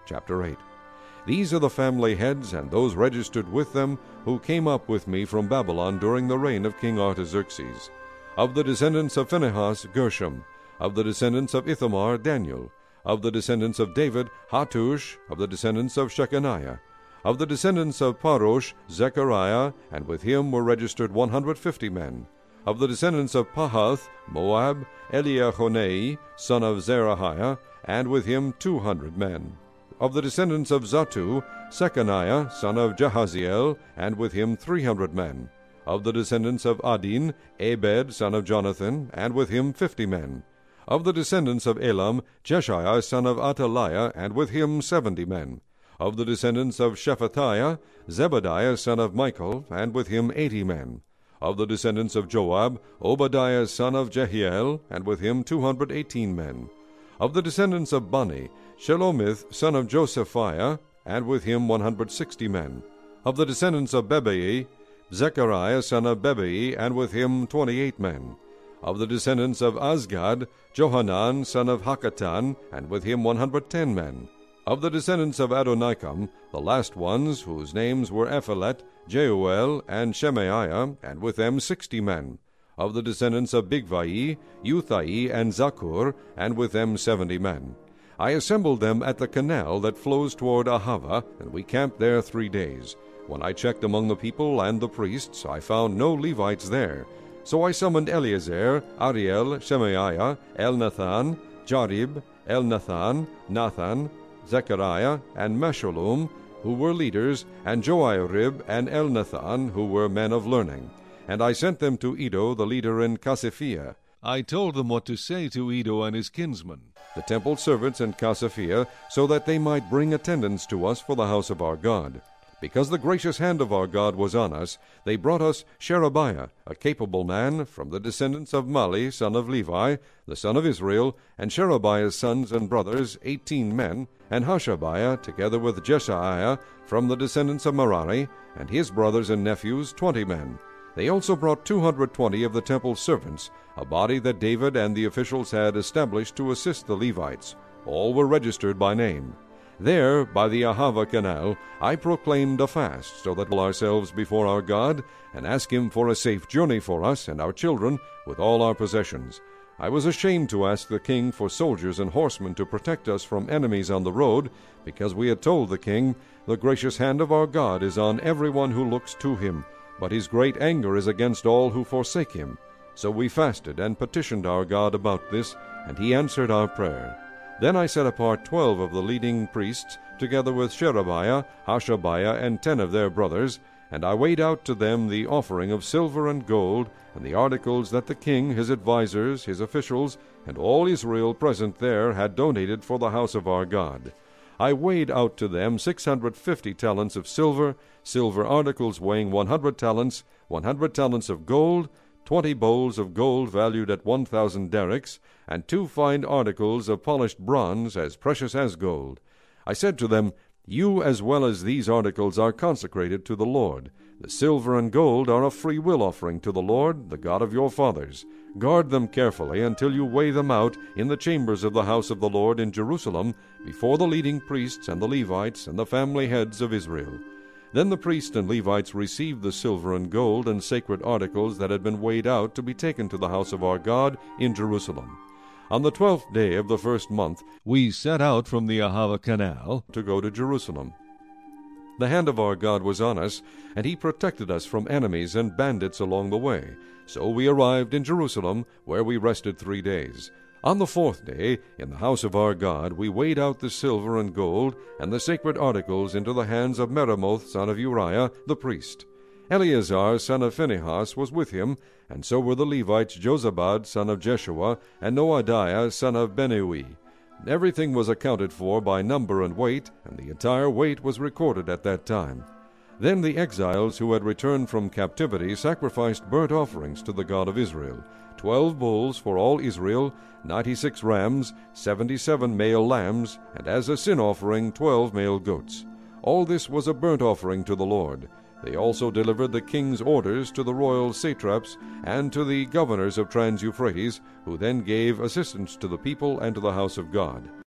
Chapter 8. These are the family heads and those registered with them who came up with me from Babylon during the reign of King Artaxerxes. Of the descendants of Phinehas, Gershom. Of the descendants of Ithamar, Daniel. Of the descendants of David, Hattush. Of the descendants of Shechaniah. Of the descendants of Parosh, Zechariah, and with him were registered 150 men. Of the descendants of Pahath, Moab, Eliahonai, son of Zerahiah, and with him 200 men. Of the descendants of Zattu, Shechaniah, son of Jahaziel, and with him 300 men. Of the descendants of Adin, Ebed, son of Jonathan, and with him 50 men. Of the descendants of Elam, Jeshiah, son of Ataliah, and with him 70 men. Of the descendants of Shephatiah, Zebadiah, son of Michael, and with him 80 men. Of the descendants of Joab, Obadiah, son of Jehiel, and with him 218 men. Of the descendants of Bani, Shelomith, son of Josephiah, and with him 160 men. Of the descendants of Bebai, Zechariah, son of Bebai, and with him 28 men. Of the descendants of Azgad, Johanan, son of Hakatan, and with him 110 men. Of the descendants of Adonikam, the last ones, whose names were Ephelet, Jeuel, and Shemaiah, and with them 60 men. Of the descendants of Bigvai, Uthai, and Zakur, and with them 70 men. I assembled them at the canal that flows toward Ahava, and we camped there 3 days. When I checked among the people and the priests, I found no Levites there. So I summoned Eleazar, Ariel, Shemaiah, Elnathan, Jarib, Elnathan, Nathan, Zechariah, and Meshullam, who were leaders, and Joiarib and Elnathan, who were men of learning. And I sent them to Iddo, the leader in Casiphia. I told them what to say to Iddo and his kinsmen, the temple servants in Casiphia, so that they might bring attendance to us for the house of our God. Because the gracious hand of our God was on us, they brought us Sherebiah, a capable man, from the descendants of Mali, son of Levi, the son of Israel, and Sherebiah's sons and brothers, 18 men, and Hashabiah, together with Jeshaiah, from the descendants of Merari, and his brothers and nephews, 20 men. They also brought 220 of the temple servants, a body that David and the officials had established to assist the Levites. All were registered by name. There, by the Ahava canal, I proclaimed a fast, so that we'll ourselves before our God, and ask him for a safe journey for us and our children, with all our possessions. I was ashamed to ask the king for soldiers and horsemen to protect us from enemies on the road, because we had told the king, the gracious hand of our God is on everyone who looks to him, but his great anger is against all who forsake him. So we fasted and petitioned our God about this, and he answered our prayer. Then I set apart 12 of the leading priests, together with Sherebiah, Hashabiah, and 10 of their brothers, and I weighed out to them the offering of silver and gold, and the articles that the king, his advisers, his officials, and all Israel present there had donated for the house of our God. I weighed out to them 650 talents of silver, silver articles weighing 100 talents, 100 talents of gold, 20 bowls of gold valued at 1,000 derricks, and 2 fine articles of polished bronze as precious as gold. I said to them, You as well as these articles are consecrated to the Lord. The silver and gold are a free will offering to the Lord, the God of your fathers. Guard them carefully until you weigh them out in the chambers of the house of the Lord in Jerusalem, before the leading priests and the Levites and the family heads of Israel. Then the priests and Levites received the silver and gold and sacred articles that had been weighed out to be taken to the house of our God in Jerusalem. On the 12th day of the first month we set out from the Ahava canal to go to Jerusalem. The hand of our God was on us, and he protected us from enemies and bandits along the way. So we arrived in Jerusalem, where we rested 3 days. On the 4th day, in the house of our God, we weighed out the silver and gold and the sacred articles into the hands of Meremoth, son of Uriah, the priest. Eleazar, son of Phinehas, was with him, and so were the Levites Jozabad, son of Jeshua, and Noadiah, son of Binnui. Everything was accounted for by number and weight, and the entire weight was recorded at that time. Then the exiles who had returned from captivity sacrificed burnt offerings to the God of Israel, 12 bulls for all Israel, 96 rams, 77 male lambs, and as a sin offering 12 male goats. All this was a burnt offering to the Lord. They also delivered the king's orders to the royal satraps and to the governors of Trans-Euphrates, who then gave assistance to the people and to the house of God.